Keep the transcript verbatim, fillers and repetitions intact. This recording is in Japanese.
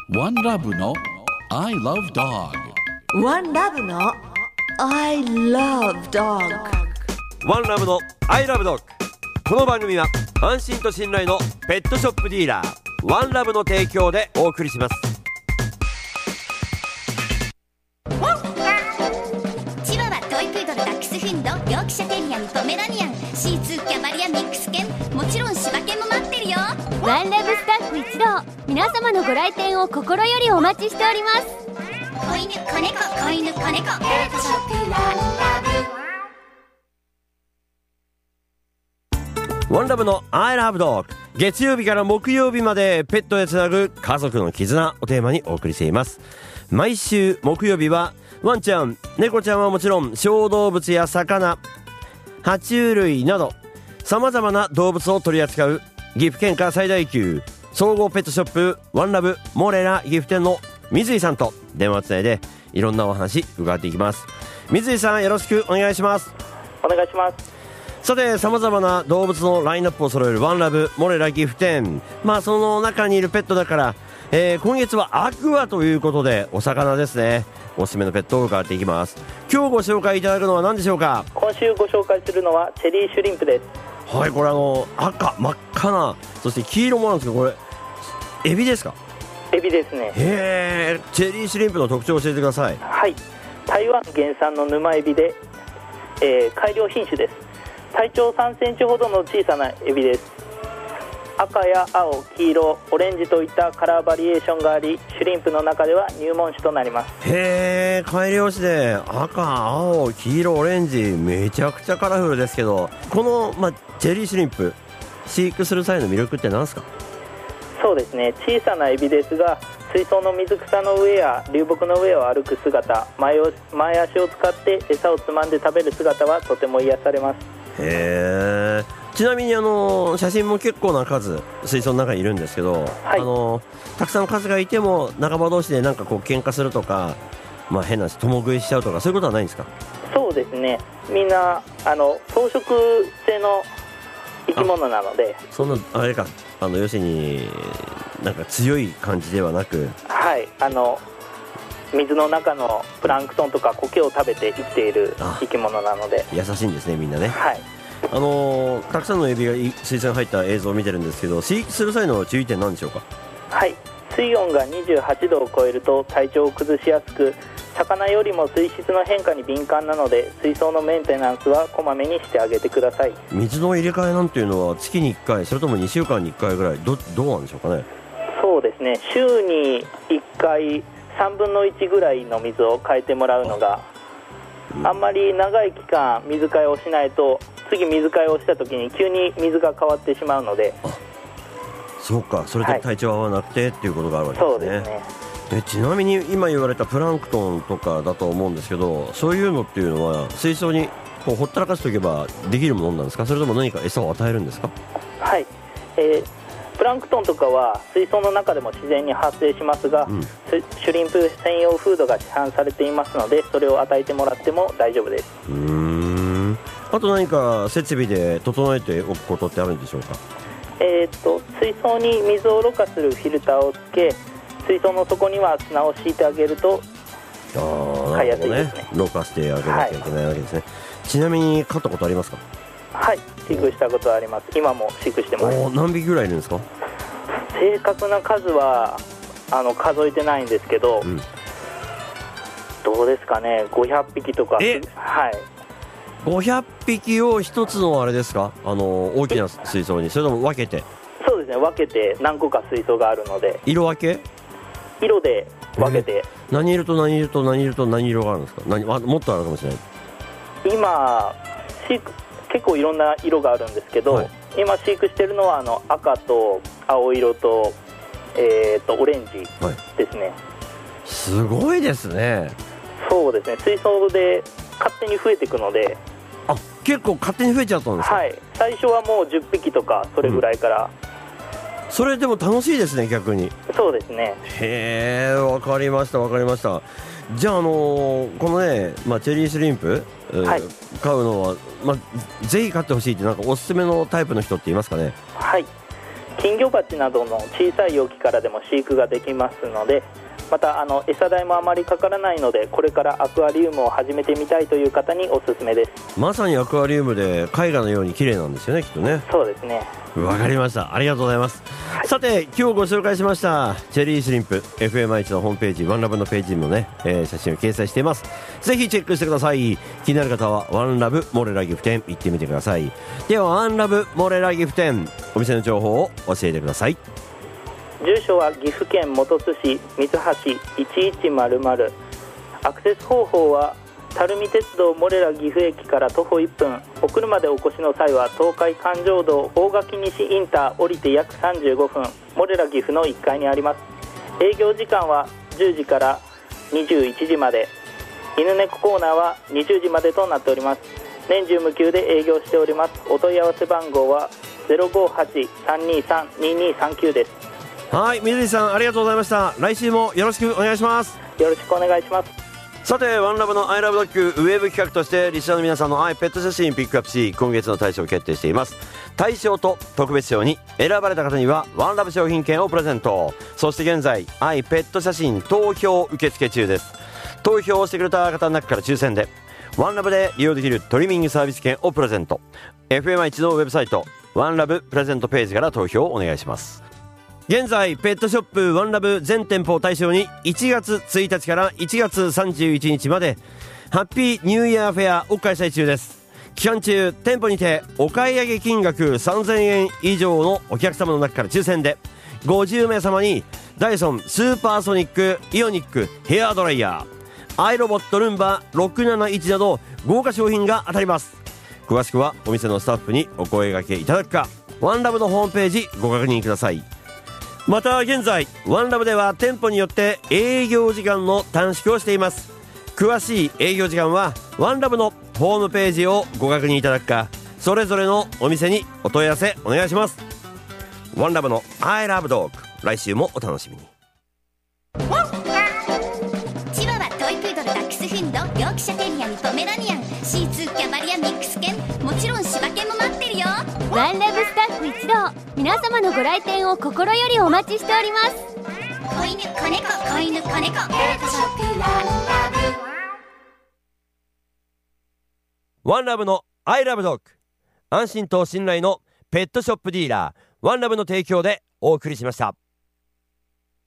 ワンラブの I love dog。 ワンラブの I love dog。 ワンラブの I love dog。 この番組は安心と信頼のペットショップディーラーワンラブの提供でお送りします。 チワワ、トイプードル、ダックスフンド、ヨークシャテリアン、ポメラニアン、シーツー、キャバリア、ミックス犬、もちろん柴犬も待ってるよ。 ワンラブスタッフ一同、皆様のご来店を心よりお待ちしております。 子犬、子猫、子犬、子猫、ペットショップワンラブ。ワンラブの I love dog。 月曜日から木曜日までペットでつなぐ家族の絆をテーマにお送りしています。毎週木曜日はワンちゃん、猫ちゃんはもちろん小動物や魚、爬虫類など様々な動物を取り扱う岐阜県下最大級総合ペットショップワンラブモレラ岐阜店の水井さんと電話つないでいろんなお話伺っていきます。水井さん、よろしくお願いします。 お願いします。 さて、様々な動物のラインナップを揃えるワンラブモレラ岐阜店、まあその中にいるペットだから、えー、今月はアクアということでお魚ですね。おすすめのペットを伺っていきます。今日ご紹介いただくのは何でしょうか？ 今週ご紹介するのはチェリーシュリンプです。 はい、これあの赤真っ赤な、そして黄色もあるんですけど、これエビですか？ エビですね。 へー、チェリーシュリンプの特徴を教えてください。 はい、台湾原産の沼エビで、えー、改良品種です。体長さんセンチほどの小さなエビです。赤や青、黄色、オレンジといったカラーバリエーションがあり、シュリンプの中では入門種となります。 へー、改良種で赤、青、黄色、オレンジ、めちゃくちゃカラフルですけど、この、ま、チェリーシュリンプ飼育する際の魅力って何ですか？ そうですね、小さなエビですが、水槽の水草の上や流木の上を歩く姿、前を前足を使って餌をつまんで食べる姿はとても癒されます。 へー、ちなみにあの写真も結構な数水槽の中にいるんですけど、はい、あのたくさん数がいても仲間同士でなんかこう喧嘩するとか、まあ、変な共食いしちゃうとか、そういうことはないんですか？ そうですね、みんなあの草食性の生き物なので、 そんなあれか、あの要するになんか強い感じではなく、 はい、あの水の中のプランクトンとか苔を食べて生きている生き物なので優しいんですね、みんなね。 はい、 あのー、たくさんのエビが水槽に入った映像を見てるんですけど、飼育する際の注意点なんでしょうか？ はい、水温がにじゅうはちどを超えると体調を崩しやすく、魚よりも水質の変化に敏感なので、水槽のメンテナンスはこまめにしてあげてください。 水の入れ替えなんていうのは月にいっかい、それともにしゅうかんにいっかいぐらい、 ど, どうなんでしょうかね？ そうですね、週にいっかいさんぶんのいちぐらいの水を変えてもらうのが、 あ, あんまり長い期間水替えをしないと、次水替えをした時に急に水が変わってしまうので。 あ、そうか、それで体調合わなくて、はい、っていうことがあるわけですね。 そうですね。 えちなみに今言われたプランクトンとかだと思うんですけど、そういうのっていうのは水槽にこうほったらかしておけばできるものなんですか？それとも何か餌を与えるんですか？ はい、えー、プランクトンとかは水槽の中でも自然に発生しますが、うん、シュリンプ専用フードが市販されていますので、それを与えてもらっても大丈夫です。 うーん、あと何か設備で整えておくことってあるんでしょうか？ えー、っと水槽に水をろ過するフィルターをつけ、水槽の底には砂を敷いてあげると飼いやすいですね。 ろ過してあげなきゃいけないわけですね。はい、ちなみに飼ったことありますか？ はい、飼育したことはあります。今も飼育してます。 お、何匹ぐらいいるんですか？ 正確な数はあの数えてないんですけど、うん、どうですかね、ごひゃくひきとか。 え、 はい、 ごひゃくひきを一つのあれですか？あの大きな水槽に、それとも分けて？ そうですね、分けて何個か水槽があるので。 色分け？ 色で分けて。 何色と何色と何色と何色があるんですか？何あもっとあるかもしれない。 今飼育結構いろんな色があるんですけど、はい、今飼育してるのはあの赤と青色と、えー、とオレンジですね。はい、 すごいですね。 そうですね、水槽で勝手に増えていくので。 あ、結構勝手に増えちゃったんですか？ はい、最初はもうじゅっぴきとかそれぐらいから、 うん、それでも楽しいですね、逆に。 そうですね。 へー、わかりましたわかりました。じゃあ、あのー、このね、まあ、チェリーシュリンプ、はい、買うのは、まあ、ぜひ買ってほしいってなんかおすすめのタイプの人っていますかね？ はい、 金魚鉢などの小さい容器からでも飼育ができますので、またあの餌代もあまりかからないので、これからアクアリウムを始めてみたいという方におすすめです。 まさにアクアリウムで絵画のように綺麗なんですよね、きっとね。 そうですね。 わかりました、ありがとうございます、はい、さて今日ご紹介しましたチェリーシュリンプ エフエムアイエイチ のホームページ、ワンラブのページにもね、えー、写真を掲載しています。ぜひチェックしてください。気になる方はワンラブモレラギフ店行ってみてください。ではワンラブモレラギフ店、お店の情報を教えてください。 住所は岐阜県本巣市水橋いちいちまるまる。アクセス方法は垂水鉄道モレラ岐阜駅から徒歩いっぷん、お車でお越しの際は東海環状道大垣西インター降りて約さんじゅうごふん、モレラ岐阜のいっかいにあります。営業時間はじゅうじからにじゅういちじまで、犬猫コーナーはにじゅうじまでとなっております。年中無休で営業しております。お問い合わせ番号は ゼロごはち さんにさん ににさんきゅう です。 はい、水井さんありがとうございました。来週もよろしくお願いします。 よろしくお願いします。 さてワンラブの I love dog ウェブ企画としてリスナーの皆さんの愛ペット写真ピックアップし、今月の大賞を決定しています。大賞と特別賞に選ばれた方にはワンラブ商品券をプレゼント。そして現在愛ペット写真投票受付中です。投票をしてくれた方の中から抽選でワンラブで利用できるトリミングサービス券をプレゼント。 エフエムアイエイチ のウェブサイトワンラブプレゼントページから投票をお願いします。現在ペットショップワンラブ全店舗を対象にいちがつついたちからいちがつさんじゅういちにちまでハッピーニューイヤーフェアを開催中です。期間中店舗にてお買い上げ金額さんぜんえん以上のお客様の中から抽選でごじゅうめいさまにダイソンスーパーソニックイオニックヘアドライヤー、アイロボットルンバろくなないちなど豪華商品が当たります。詳しくはお店のスタッフにお声掛けいただくかワンラブのホームページご確認ください。また現在ワンラブでは店舗によって営業時間の短縮をしています。詳しい営業時間はワンラブのホームページをご確認いただくかそれぞれのお店にお問い合わせお願いします。ワンラブの I love dog、 来週もお楽しみに。 チワワ、トイプードル、ダックスフィンド、ヨークシャテリアン、ポメラニアン、シーツー、キャバリア、ミックス犬、もちろん柴犬も待ってるよ。 ワンラブスタッフ一同、皆様のご来店を心よりお待ちしております。 子犬、子猫、子犬、子猫、ペットショップワンラブ。 ワンラブの I love dog、 安心と信頼のペットショップディーラーワンラブの提供でお送りしました。